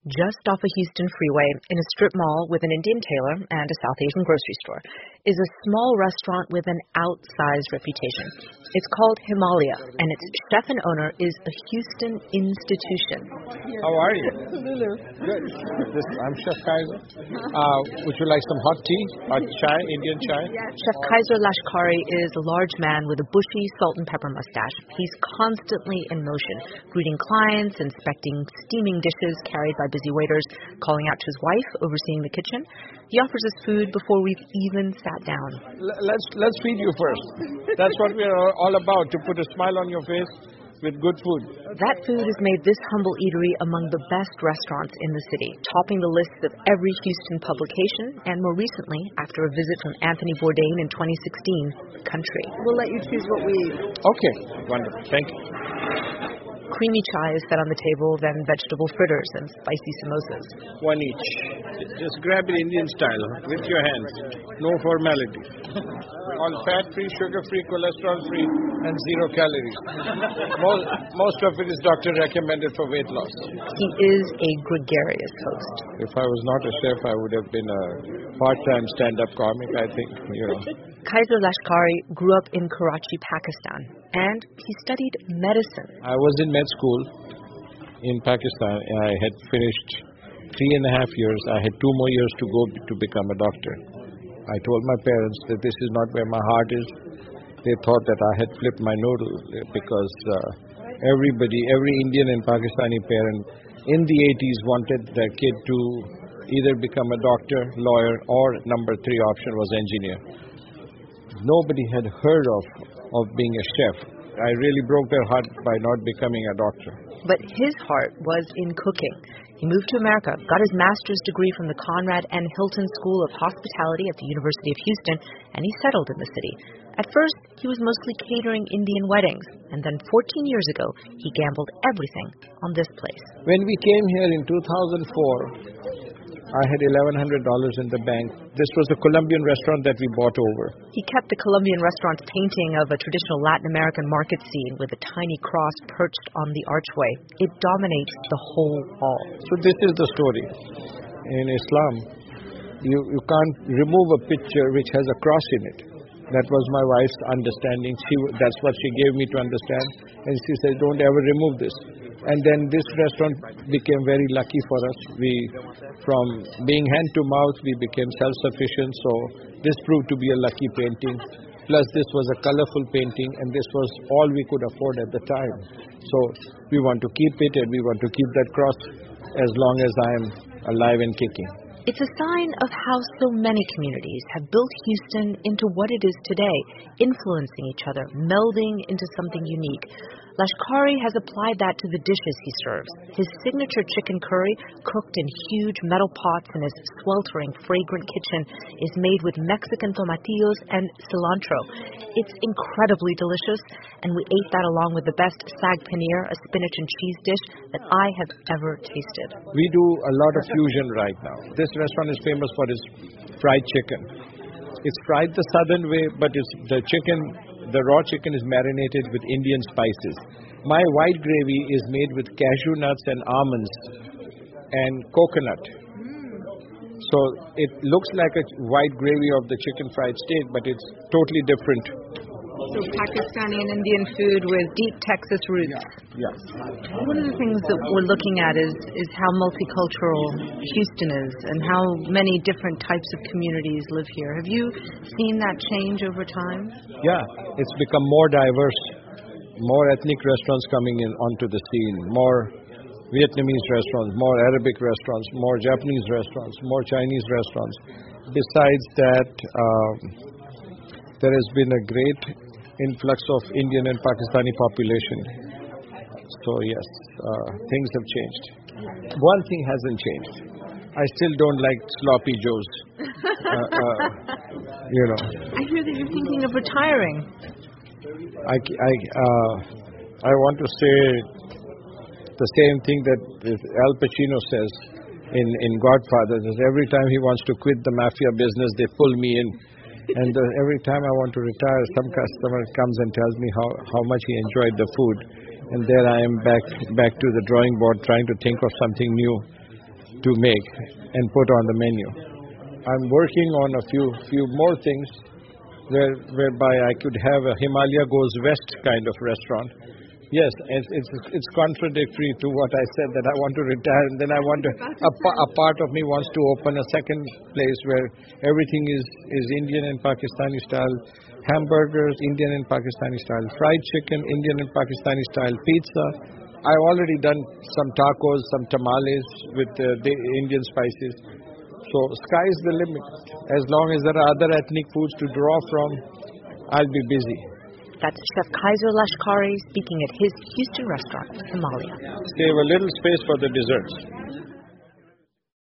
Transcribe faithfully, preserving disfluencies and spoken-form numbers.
Just off a Houston freeway, in a strip mall with an Indian tailor and a South Asian grocery store, is a small restaurant with an outsized reputation. It's called Himalaya, and its chef and owner is a Houston institution. How are you? Lulu. Good. This, I'm Chef Kaiser. Uh, would you like some hot tea, hot chai, Indian chai? Yes. Chef Kaiser Lashkari is a large man with a bushy salt and pepper mustache. He's constantly in motion, greeting clients, inspecting steaming dishes carried by busy waiters, calling out to his wife, overseeing the kitchen. He offers us food before we've even sat down. L- let's let's feed you first. That's what we're all about, to put a smile on your face with good food. That food has made this humble eatery among the best restaurants in the city, topping the lists of every Houston publication, and more recently, after a visit from Anthony Bourdain in twenty sixteen, the country. We'll let you choose what we eat. Okay, wonderful. Thank you. Creamy chai is set on the table, then vegetable fritters and spicy samosas. One each. Just grab it Indian style with your hands. No formalities. All fat-free, sugar-free, cholesterol-free, and zero calories. Most, most of it is doctor recommended for weight loss. He is a gregarious host. If I was not a chef, I would have been a part-time stand-up comic, I think, you know. Kaiser Lashkari grew up in Karachi, Pakistan, and he studied medicine. I was in med school in Pakistan, and I had finished three and a half years. I had two more years to go to become a doctor. I told my parents that this is not where my heart is. They thought that I had flipped my noodle because uh, everybody, every Indian and Pakistani parent in the eighties wanted their kid to either become a doctor, lawyer, or number three option was engineer. Nobody had heard of, of being a chef. I really broke their heart by not becoming a doctor. But his heart was in cooking. He moved to America, got his master's degree from the Conrad and Hilton School of Hospitality at the University of Houston, and he settled in the city. At first, he was mostly catering Indian weddings, and then fourteen years ago, he gambled everything on this place. When we came here in two thousand four, I had eleven hundred dollars in the bank. This was the Colombian restaurant that we bought over. He kept the Colombian restaurant's painting of a traditional Latin American market scene with a tiny cross perched on the archway. It dominates the whole wall. So this is the story. In Islam, you, you can't remove a picture which has a cross in it. That was my wife's understanding. She, that's what she gave me to understand. And she said, don't ever remove this. And then this restaurant became very lucky for us. We, from being hand to mouth, we became self-sufficient. So this proved to be a lucky painting. Plus this was a colorful painting, and this was all we could afford at the time. So we want to keep it, and we want to keep that cross as long as I'm alive and kicking. It's a sign of how so many communities have built Houston into what it is today, influencing each other, melding into something unique. Lashkari has applied that to the dishes he serves. His signature chicken curry, cooked in huge metal pots in his sweltering, fragrant kitchen, is made with Mexican tomatillos and cilantro. It's incredibly delicious, and we ate that along with the best sag paneer, a spinach and cheese dish that I have ever tasted. We do a lot of fusion right now. This restaurant is famous for its fried chicken. It's fried the southern way, but it's the chicken... The raw chicken is marinated with Indian spices. My white gravy is made with cashew nuts and almonds and coconut. So it looks like a white gravy of the chicken fried steak, but it's totally different. So Pakistani and Indian food with deep Texas roots. Yeah. yeah. One of the things that we're looking at is, is how multicultural Houston is and how many different types of communities live here. Have you seen that change over time? Yeah, it's become more diverse. More ethnic restaurants coming in onto the scene. More Vietnamese restaurants, more Arabic restaurants, more Japanese restaurants, more Chinese restaurants. Besides that, um, there has been a great influx of Indian and Pakistani population. So yes, uh, things have changed. One thing hasn't changed. I still don't like sloppy joes. uh, uh, you know. I hear that you're thinking of retiring. I, I, uh, I want to say the same thing that Al Pacino says in, in Godfather. Every time he wants to quit the mafia business, they pull me in. And uh, every time I want to retire, some customer comes and tells me how, how much he enjoyed the food. And there I am back back to the drawing board trying to think of something new. to make and put on the menu. I'm working on a few few more things where, whereby I could have a Himalaya Goes West kind of restaurant. Yes, it's, it's it's contradictory to what I said that I want to retire, and then I want to, a, a part of me wants to open a second place where everything is, is Indian and Pakistani style, hamburgers, Indian and Pakistani style, fried chicken, Indian and Pakistani style, pizza. I've already done some tacos, some tamales with uh, the Indian spices. So sky is the limit. As long as there are other ethnic foods to draw from, I'll be busy. That's Chef Kaiser Lashkari speaking at his Houston restaurant, Himalaya. Save a little space for the desserts.